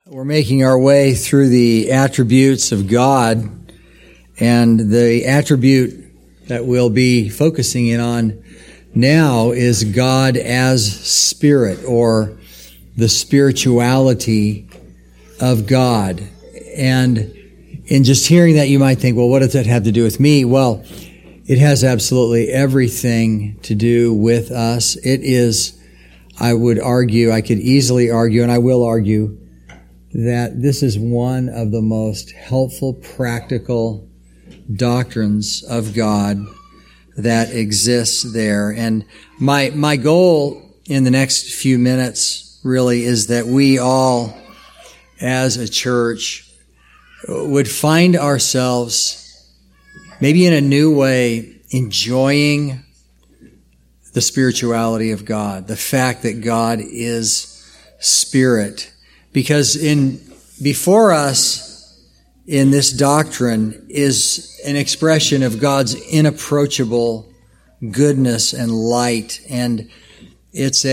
We're making our way through the attributes of God, and the attribute that we'll be focusing in on now is God as Spirit, or the spirituality of God. And in just hearing that, you might think, well, what does that have to do with me? Well, it has absolutely everything to do with us. It is, I would argue, I could easily argue, and I will argue, that this is one of the most helpful, practical doctrines of God that exists there. And my goal in the next few minutes really is that we all, as a church, would find ourselves maybe in a new way enjoying the spirituality of God, the fact that God is Spirit. Because before us in this doctrine is an expression of God's inapproachable goodness and light, and it's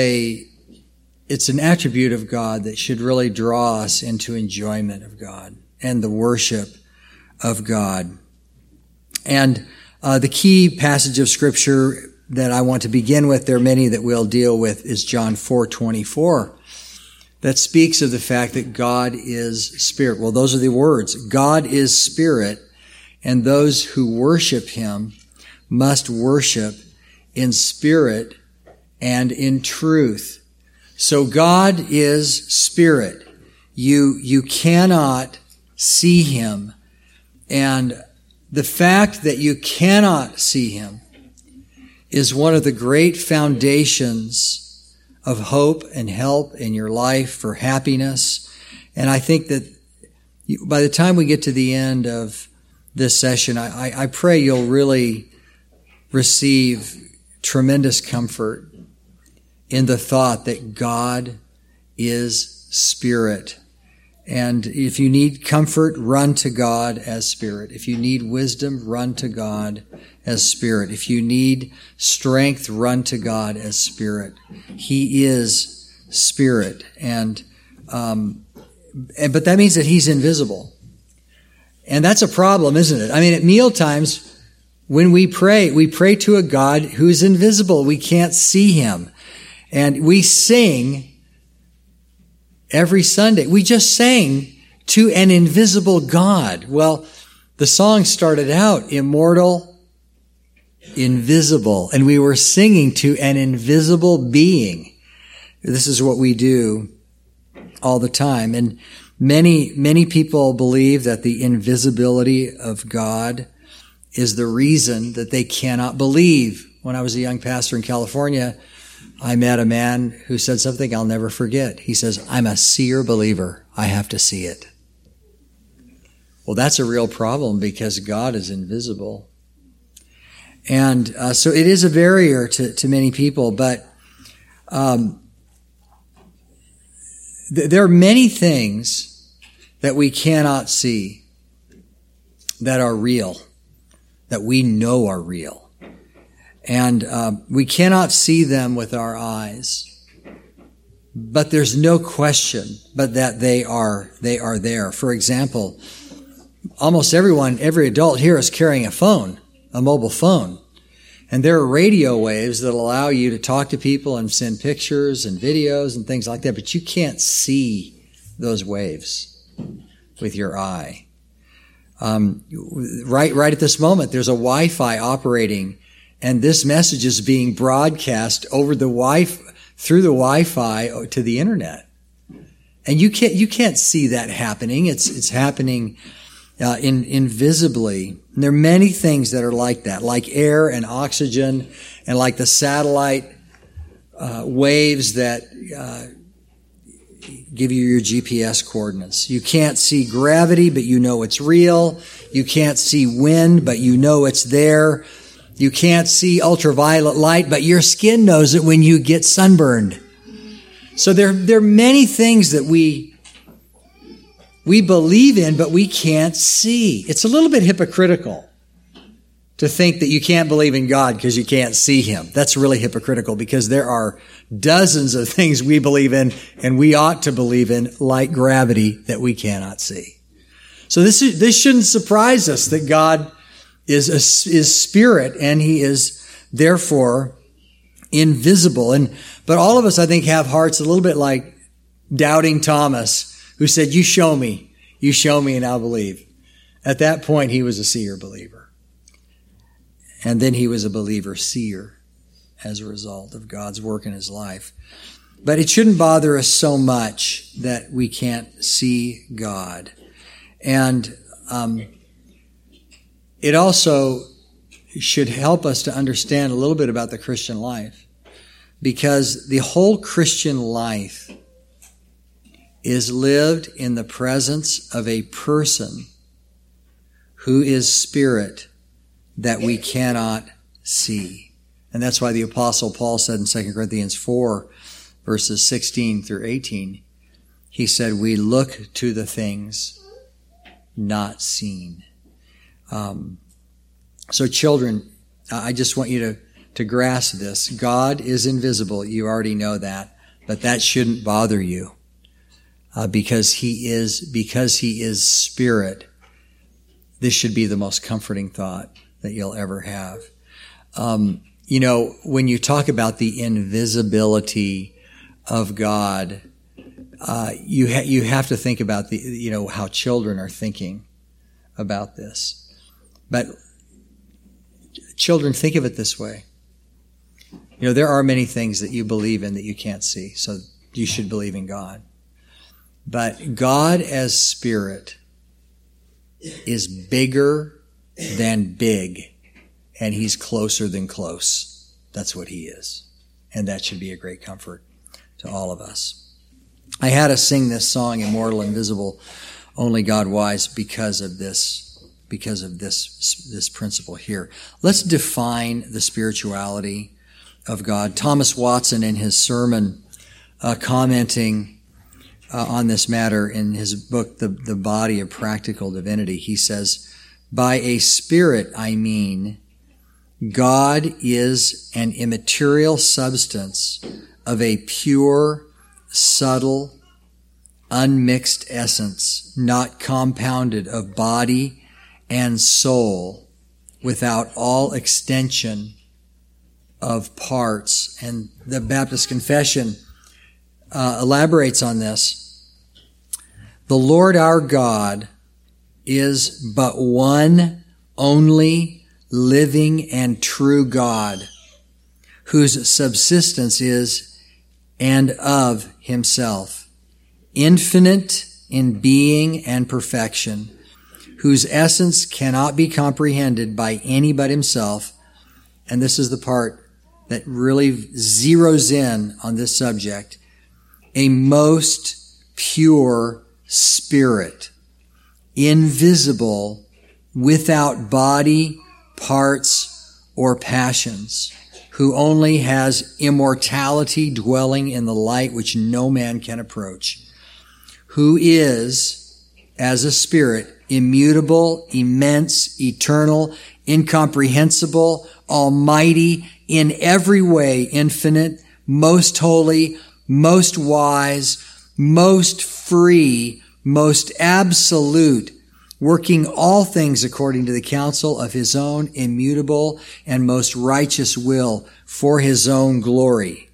an attribute of God that should really draw us into enjoyment of God and the worship of God. And the key passage of Scripture that I want to begin with, there are many that we'll deal with, is John 4:24. That speaks of the fact that God is Spirit. Well, those are the words. God is Spirit, and those who worship Him must worship in spirit and in truth. So God is Spirit. You cannot see Him. And the fact that you cannot see Him is one of the great foundations of hope and help in your life for happiness. And I think that by the time we get to the end of this session, I pray you'll really receive tremendous comfort in the thought that God is Spirit. And if you need comfort, run to God as Spirit. If you need wisdom, run to God as Spirit. If you need strength, run to God as Spirit. He is Spirit. But that means that He's invisible. And that's a problem, isn't it? I mean, at meal times, when we pray to a God who's invisible. We can't see Him. And we sing every Sunday. We just sang to an invisible God. Well, the song started out immortal, invisible, and we were singing to an invisible being. This is what we do all the time. And many people believe that the invisibility of God is the reason that they cannot believe. When I was a young pastor in California, I met a man who said something I'll never forget. He says, "I'm a seer believer. I have to see it." Well, that's a real problem because God is invisible. And so it is a barrier to many people, but there are many things that we cannot see that are real, that we know are real. And we cannot see them with our eyes. But there's no question but that they are there. For example, almost every adult here is carrying a phone, a mobile phone. And there are radio waves that allow you to talk to people and send pictures and videos and things like that. But you can't see those waves with your eye. Right at this moment, there's a Wi-Fi operating, and this message is being broadcast over the through the Wi-Fi to the internet. And you can't see that happening. It's happening invisibly. And there are many things that are like that, like air and oxygen, and like the satellite waves that give you your GPS coordinates. You can't see gravity, but you know it's real. You can't see wind, but you know it's there. You can't see ultraviolet light, but your skin knows it when you get sunburned. So there are many things that we believe in, but we can't see. It's a little bit hypocritical to think that you can't believe in God because you can't see him. That's really hypocritical, because there are dozens of things we believe in and we ought to believe in, like gravity, that we cannot see. So this shouldn't surprise us that God is spirit and he is therefore invisible. But all of us, I think, have hearts a little bit like doubting Thomas, who said, you show me and I'll believe. At that point, he was a seer believer. And then he was a believer seer as a result of God's work in his life. But it shouldn't bother us so much that we can't see God. And it also should help us to understand a little bit about the Christian life, because the whole Christian life is lived in the presence of a person who is spirit that we cannot see. And that's why the Apostle Paul said in 2 Corinthians 4, verses 16 through 18, he said, we look to the things not seen. So children, I just want you to grasp this. God is invisible. You already know that, but that shouldn't bother you, because he is spirit. This should be the most comforting thought that you'll ever have. When you talk about the invisibility of God, you have to think about how children are thinking about this. But children, think of it this way. There are many things that you believe in that you can't see, so you should believe in God. But God as spirit is bigger than big, and he's closer than close. That's what he is. And that should be a great comfort to all of us. I had us sing this song, Immortal, Invisible, Only God Wise, because of this principle here. Let's define the spirituality of God. Thomas Watson, in his sermon, commenting on this matter in his book, The Body of Practical Divinity, he says, by a spirit, I mean, God is an immaterial substance of a pure, subtle, unmixed essence, not compounded of body and soul, without all extension of parts. And the Baptist Confession elaborates on this. The Lord our God is but one only living and true God, whose subsistence is and of himself, infinite in being and perfection, whose essence cannot be comprehended by any but himself. And this is the part that really zeroes in on this subject. A most pure spirit, invisible, without body, parts, or passions, who only has immortality dwelling in the light which no man can approach, who is, as a spirit, immutable, immense, eternal, incomprehensible, almighty, in every way infinite, most holy, most wise, most free, most absolute, working all things according to the counsel of his own immutable and most righteous will for his own glory.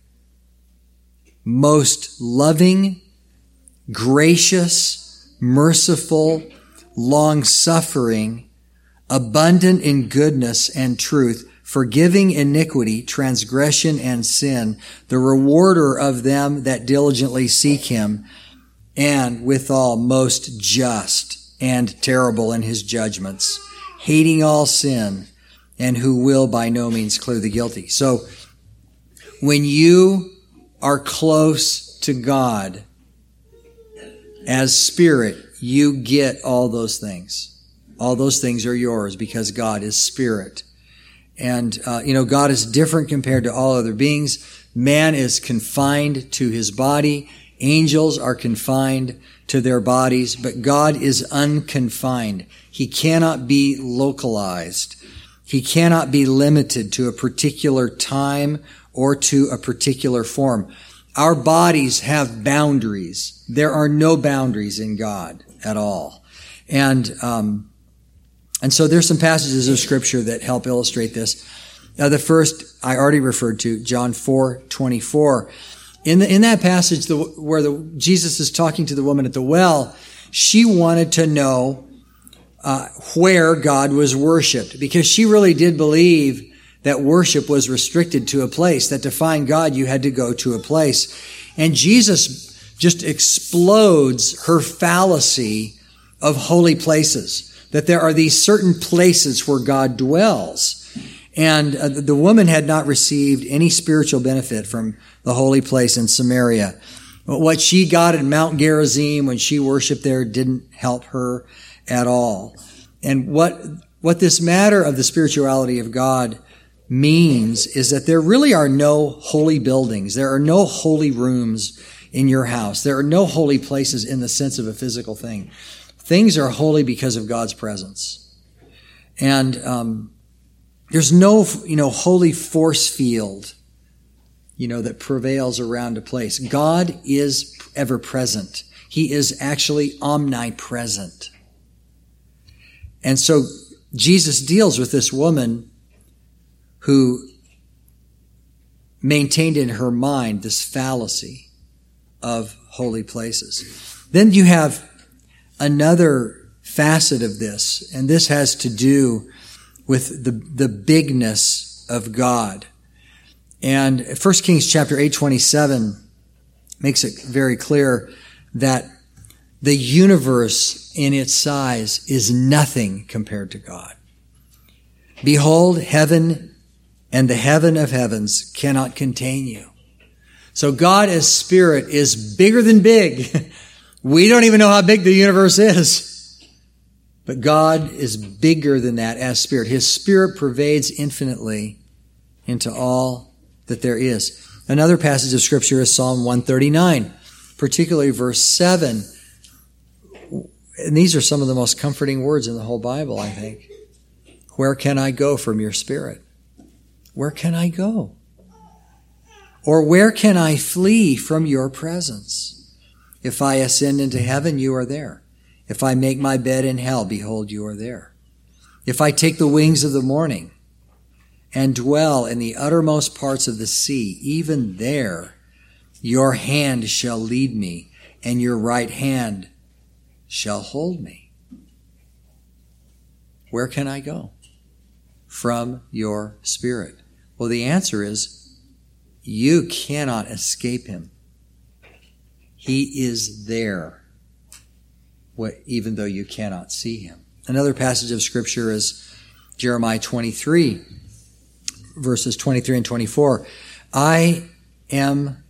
Most loving, gracious, merciful, long-suffering, abundant in goodness and truth, forgiving iniquity, transgression, and sin, the rewarder of them that diligently seek him, and withal most just and terrible in his judgments, hating all sin, and who will by no means clear the guilty. So, when you are close to God as spirit, you get all those things. All those things are yours because God is spirit. And, God is different compared to all other beings. Man is confined to his body. Angels are confined to their bodies, but God is unconfined. He cannot be localized. He cannot be limited to a particular time or to a particular form. Our bodies have boundaries. There are no boundaries in God at all. And so there's some passages of Scripture that help illustrate this. The first I already referred to, John 4:24. In that passage where Jesus is talking to the woman at the well, she wanted to know where God was worshipped, because she really did believe that worship was restricted to a place, that to find God you had to go to a place. And Jesus just explodes her fallacy of holy places, that there are these certain places where God dwells. And the woman had not received any spiritual benefit from the holy place in Samaria. But what she got at Mount Gerizim when she worshiped there didn't help her at all. And what this matter of the spirituality of God means is that there really are no holy buildings. There are no holy rooms in your house. There are no holy places in the sense of a physical thing. Things are holy because of God's presence. And there's no, holy force field, that prevails around a place. God is ever present. He is actually omnipresent. And so Jesus deals with this woman who maintained in her mind this fallacy of holy places. Then you have another facet of this, and this has to do with the bigness of God. And 1 Kings chapter 8:27 makes it very clear that the universe in its size is nothing compared to God. Behold, heaven and the heaven of heavens cannot contain you. So God as Spirit is bigger than big. We don't even know how big the universe is. But God is bigger than that as Spirit. His Spirit pervades infinitely into all that there is. Another passage of Scripture is Psalm 139, particularly verse 7. And these are some of the most comforting words in the whole Bible, I think. Where can I go from your Spirit? Where can I go? Or where can I flee from your presence? If I ascend into heaven, you are there. If I make my bed in hell, behold, you are there. If I take the wings of the morning and dwell in the uttermost parts of the sea, even there your hand shall lead me, and your right hand shall hold me. Where can I go from your Spirit? Well, the answer is you cannot escape him. He is there, even though you cannot see him. Another passage of Scripture is Jeremiah 23, verses 23 and 24. I am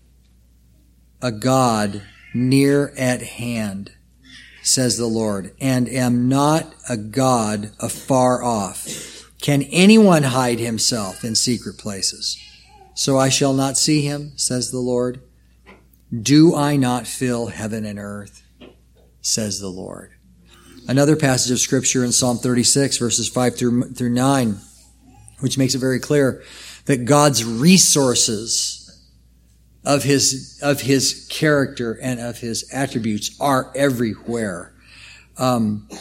a God near at hand, says the Lord, and am not a God afar off. Can anyone hide himself in secret places? So I shall not see him, says the Lord. Do I not fill heaven and earth, says the Lord. Another passage of Scripture in Psalm 36, verses 5 through 9, which makes it very clear that God's resources of his character and of his attributes are everywhere. And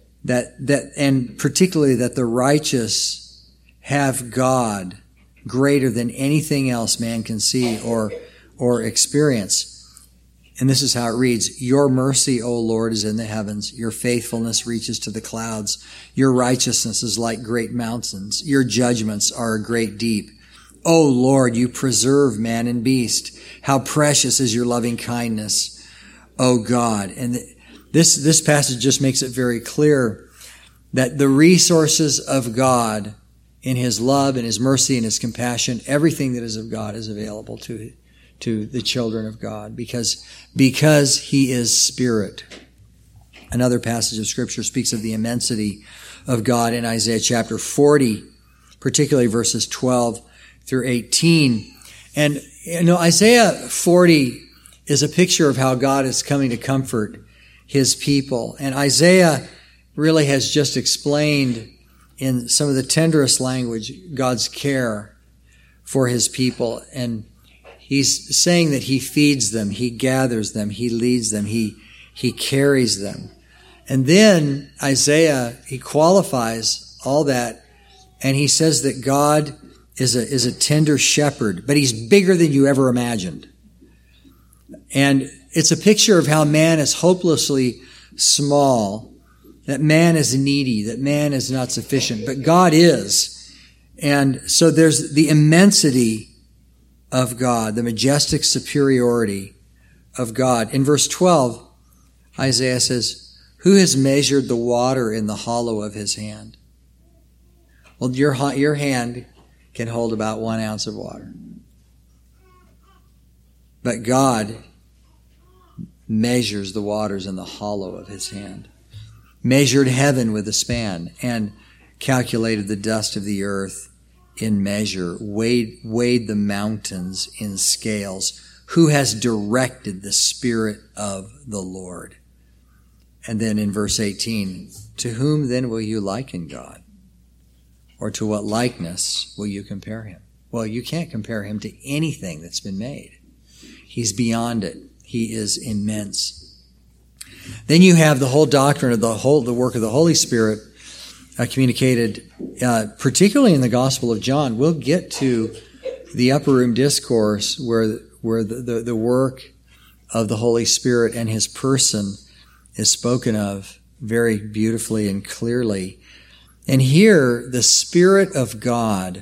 particularly that the righteous have God greater than anything else man can see or experience. And this is how it reads: Your mercy, O Lord, is in the heavens. Your faithfulness reaches to the clouds. Your righteousness is like great mountains. Your judgments are a great deep. O Lord, you preserve man and beast. How precious is your loving kindness, O God. And this passage just makes it very clear that the resources of God in his love and his mercy and his compassion, everything that is of God is available to the children of God because he is Spirit. Another passage of Scripture speaks of the immensity of God in Isaiah chapter 40, particularly verses 12 through 18. And Isaiah 40 is a picture of how God is coming to comfort his people. And Isaiah really has just explained in some of the tenderest language, God's care for his people. And he's saying that he feeds them, he gathers them, he leads them, he carries them. And then Isaiah, he qualifies all that, and he says that God is a tender shepherd, but he's bigger than you ever imagined. And it's a picture of how man is hopelessly small, that man is needy, that man is not sufficient, but God is. And so there's the immensity of God, the majestic superiority of God. In verse 12, Isaiah says, "Who has measured the water in the hollow of his hand?" Well, your hand can hold about 1 ounce of water. But God measures the waters in the hollow of his hand, measured heaven with a span, and calculated the dust of the earth in measure, weighed the mountains in scales. Who has directed the Spirit of the Lord? And then in verse 18, to whom then will you liken God? Or to what likeness will you compare him? Well, you can't compare him to anything that's been made. He's beyond it. He is immense. Then you have the whole doctrine of the work of the Holy Spirit communicated, particularly in the Gospel of John. We'll get to the upper room discourse where the work of the Holy Spirit and his person is spoken of very beautifully and clearly. And here, the Spirit of God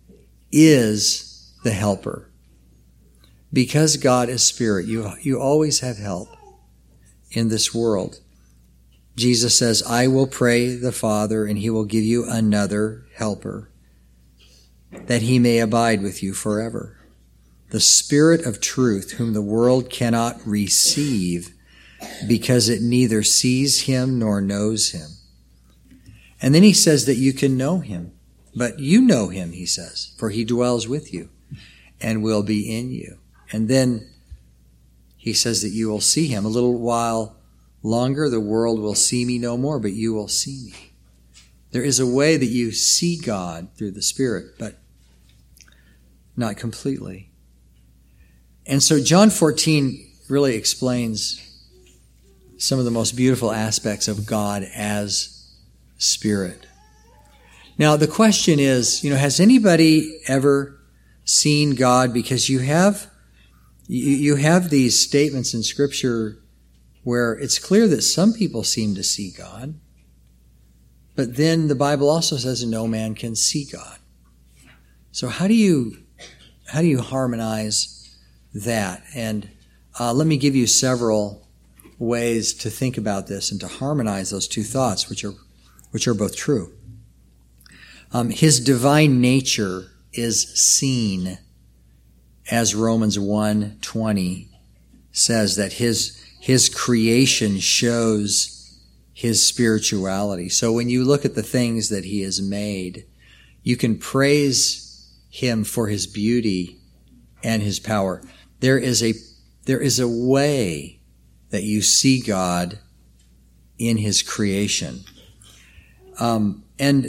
is the helper. Because God is Spirit, you always have help in this world. Jesus says, "I will pray the Father, and he will give you another helper, that he may abide with you forever. The Spirit of truth, whom the world cannot receive, because it neither sees him nor knows him." And then he says that you can know him. But you know him, he says, for he dwells with you and will be in you. And then he says that you will see him. A little while longer, the world will see me no more, but you will see me. There is a way that you see God through the Spirit, but not completely. And so John 14 really explains some of the most beautiful aspects of God as Spirit. Now, the question is, has anybody ever seen God? Because you have these statements in Scripture where it's clear that some people seem to see God, but then the Bible also says no man can see God. So how do you harmonize that? And let me give you several ways to think about this and to harmonize those two thoughts, which are both true. His divine nature is seen, as Romans 1:20 says, that his creation shows his spirituality. So when you look at the things that he has made, you can praise him for his beauty and his power. There is a way that you see God in his creation. And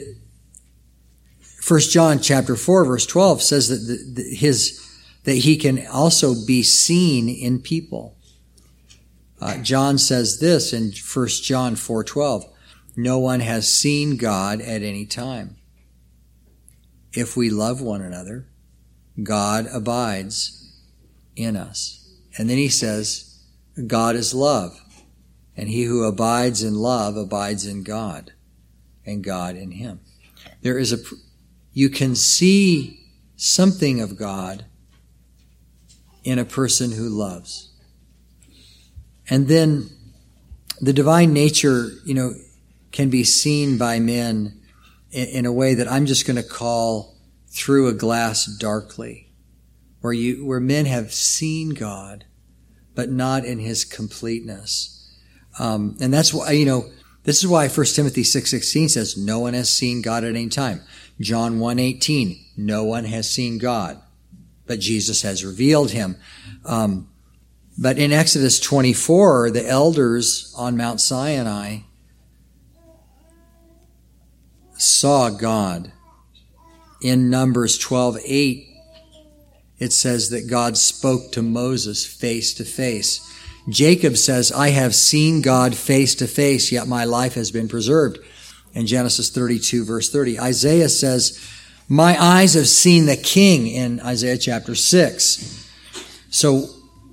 1 John chapter 4, verse 12 says that he can also be seen in people. John says this in 1 John 4:12, "No one has seen God at any time. If we love one another, God abides in us." And then he says, God is love, and he who abides in love abides in God, and God in him. You can see something of God in a person who loves. And then the divine nature, can be seen by men in a way that I'm just going to call through a glass darkly, where men have seen God, but not in his completeness. And that's why, this is why 1 Timothy 6:16 says, no one has seen God at any time. John 1:18, no one has seen God, but Jesus has revealed him. But in Exodus 24, the elders on Mount Sinai saw God. In Numbers 12:8, it says that God spoke to Moses face to face. Jacob says, I have seen God face to face, yet my life has been preserved. In Genesis 32, verse 30. Isaiah says, my eyes have seen the King, in Isaiah chapter 6. So,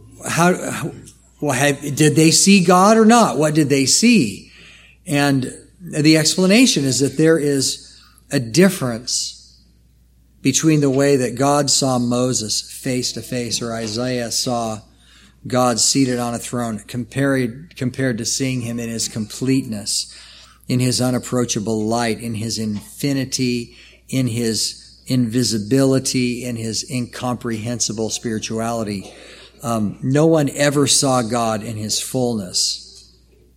did they see God or not? What did they see? And the explanation is that there is a difference between the way that God saw Moses face to face, or Isaiah saw God seated on a throne, compared to seeing him in his completeness, in his unapproachable light, in his infinity, in his invisibility, in his incomprehensible spirituality. No one ever saw God in his fullness.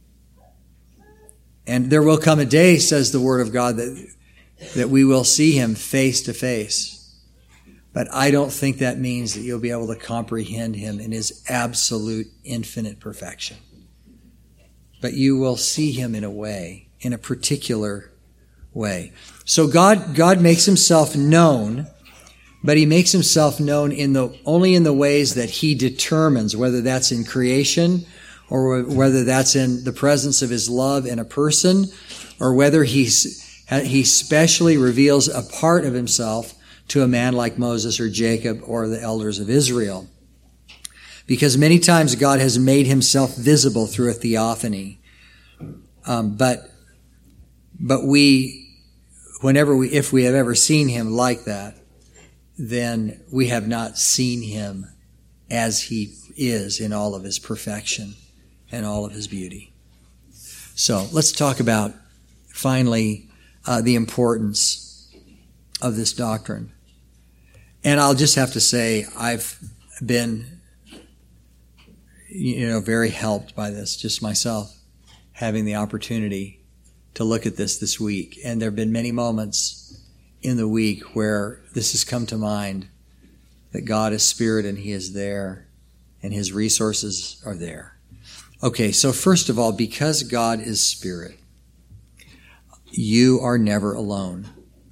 And there will come a day, says the Word of God, that we will see him face to face. But I don't think that means that you'll be able to comprehend him in his absolute infinite perfection. But you will see him in a particular way. So God makes himself known, but he makes himself known only in the ways that he determines, whether that's in creation or whether that's in the presence of his love in a person, or whether he specially reveals a part of himself to a man like Moses or Jacob or the elders of Israel. Because many times God has made himself visible through a theophany. But if we have ever seen him like that, then we have not seen him as he is in all of his perfection and all of his beauty. So let's talk about, finally, the importance of this doctrine. And I'll just have to say, I've been, very helped by this, just myself, having the opportunity to look at this week. And there have been many moments in the week where this has come to mind, that God is spirit and he is there and his resources are there. Okay, so first of all, because God is spirit, you are never alone.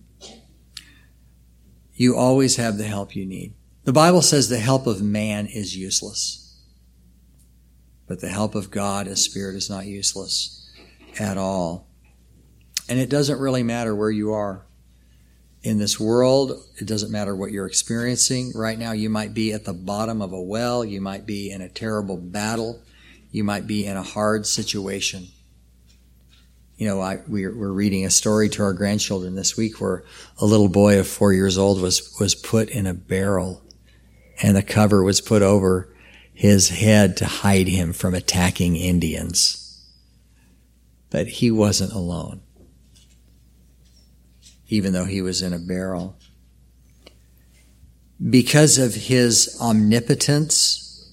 You always have the help you need. The Bible says the help of man is useless, but the help of God as spirit is not useless at all. And it doesn't really matter where you are in this world. It doesn't matter what you're experiencing. Right now, you might be at the bottom of a well. You might be in a terrible battle. You might be in a hard situation. We're reading a story to our grandchildren this week where a little boy of 4 years old was put in a barrel, and the cover was put over his head to hide him from attacking Indians. But he wasn't alone, even though he was in a barrel. Because of his omnipotence,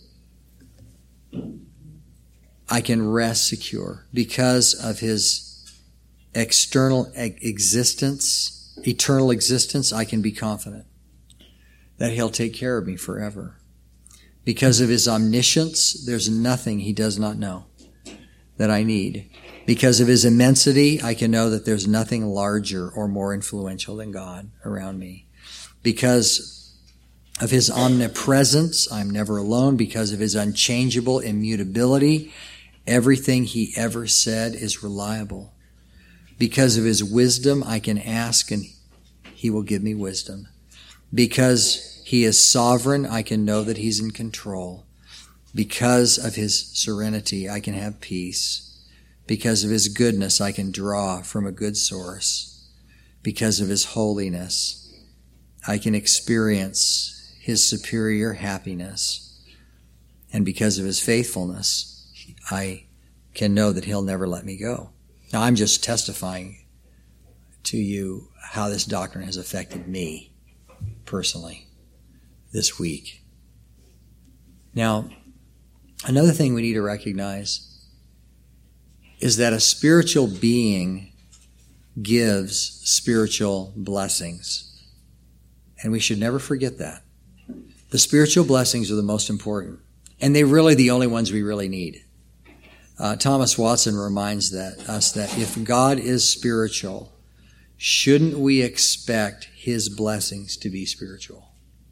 I can rest secure. Because of his eternal existence, I can be confident that he'll take care of me forever. Because of his omniscience, there's nothing he does not know that I need. Because of his immensity, I can know that there's nothing larger or more influential than God around me. Because of his omnipresence, I'm never alone. Because of his unchangeable immutability, everything he ever said is reliable. Because of his wisdom, I can ask and he will give me wisdom. Because he is sovereign, I can know that he's in control. Because of his serenity, I can have peace. Because of his goodness, I can draw from a good source. Because of his holiness, I can experience his superior happiness. And because of his faithfulness, I can know that he'll never let me go. Now, I'm just testifying to you how this doctrine has affected me personally this week. Now, another thing we need to recognize is that a spiritual being gives spiritual blessings. And we should never forget that. The spiritual blessings are the most important. And they're really the only ones we really need. Thomas Watson reminds us that if God is spiritual, shouldn't we expect his blessings to be spiritual?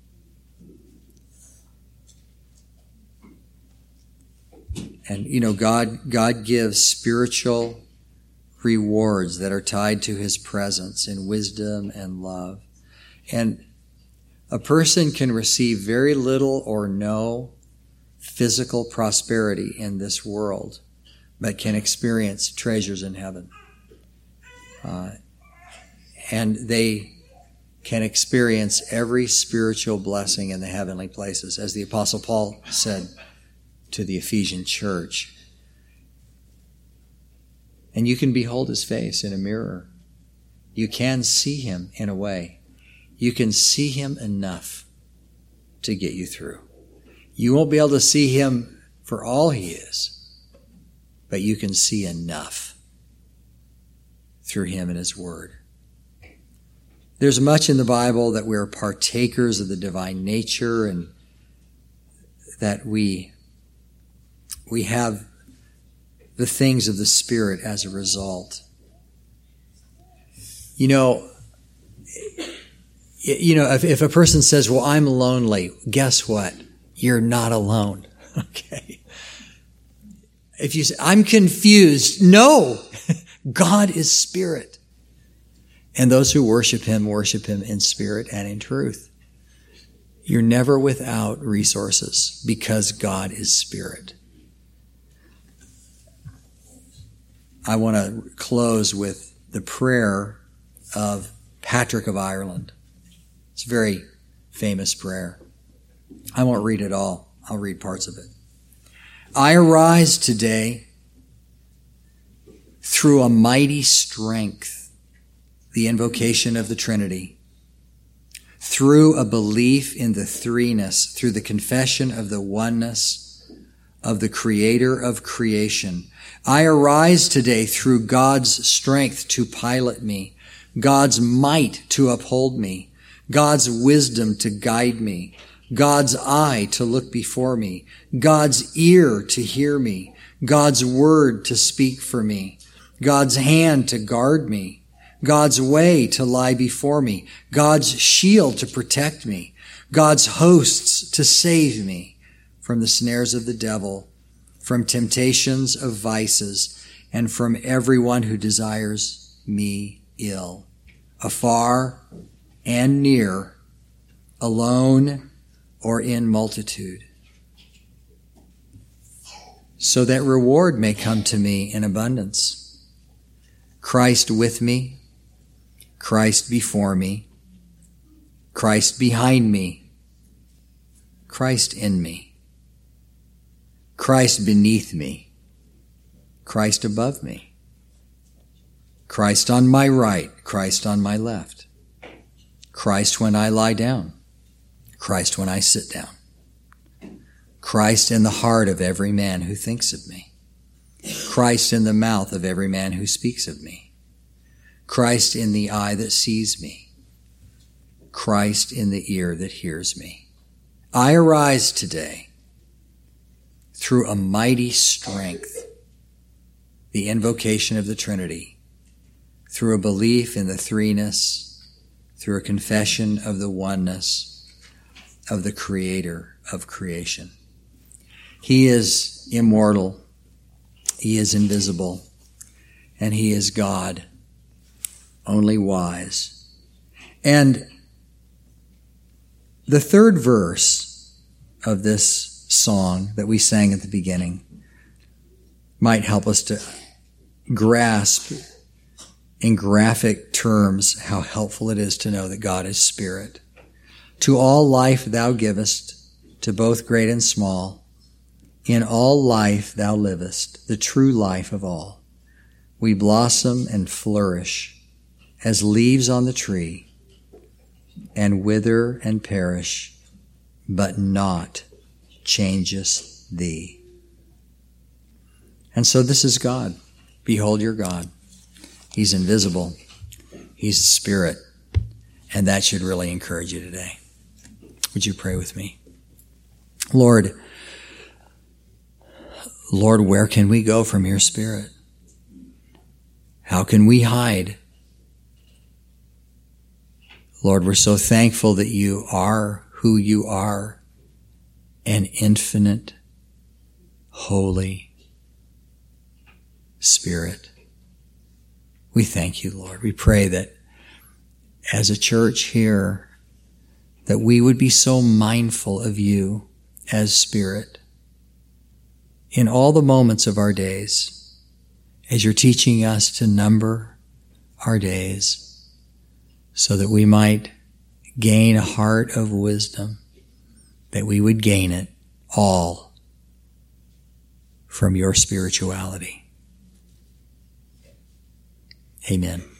And, God gives spiritual rewards that are tied to his presence in wisdom and love. And a person can receive very little or no physical prosperity in this world, but can experience treasures in heaven. And they can experience every spiritual blessing in the heavenly places, as the Apostle Paul said to the Ephesian church. And you can behold his face in a mirror. You can see him in a way. You can see him enough to get you through. You won't be able to see him for all he is, but you can see enough through him and his word. There's much in the Bible that we're partakers of the divine nature and that we have the things of the Spirit as a result. If a person says, well, I'm lonely, guess what? You're not alone. Okay. If you say, I'm confused, no, God is spirit. And those who worship him in spirit and in truth. You're never without resources because God is spirit. I want to close with the prayer of Patrick of Ireland. It's a very famous prayer. I won't read it all. I'll read parts of it. I arise today through a mighty strength, the invocation of the Trinity, through a belief in the threeness, through the confession of the oneness of the Creator of creation. I arise today through God's strength to pilot me, God's might to uphold me, God's wisdom to guide me, God's eye to look before me, God's ear to hear me, God's word to speak for me, God's hand to guard me, God's way to lie before me, God's shield to protect me, God's hosts to save me from the snares of the devil, from temptations of vices, and from everyone who desires me ill, afar and near, alone or in multitude, so that reward may come to me in abundance. Christ with me, Christ before me, Christ behind me, Christ in me, Christ beneath me, Christ above me, Christ on my right, Christ on my left, Christ when I lie down, Christ when I sit down, Christ in the heart of every man who thinks of me, Christ in the mouth of every man who speaks of me, Christ in the eye that sees me, Christ in the ear that hears me. I arise today through a mighty strength, the invocation of the Trinity, through a belief in the threeness, through a confession of the oneness of the Creator of creation. He is immortal, he is invisible, and he is God, only wise. And the third verse of this song that we sang at the beginning might help us to grasp in graphic terms how helpful it is to know that God is spirit. To all life thou givest, to both great and small. In all life thou livest, the true life of all. We blossom and flourish as leaves on the tree, and wither and perish, but naught changes thee. And so this is God. Behold your God. He's invisible. He's the Spirit. And that should really encourage you today. Would you pray with me? Lord, where can we go from your Spirit? How can we hide Lord, we're so thankful that you are who you are, an infinite, holy Spirit. We thank you, Lord. We pray that as a church here, that we would be so mindful of you as Spirit in all the moments of our days, as you're teaching us to number our days, so that we might gain a heart of wisdom, that we would gain it all from your spirituality. Amen.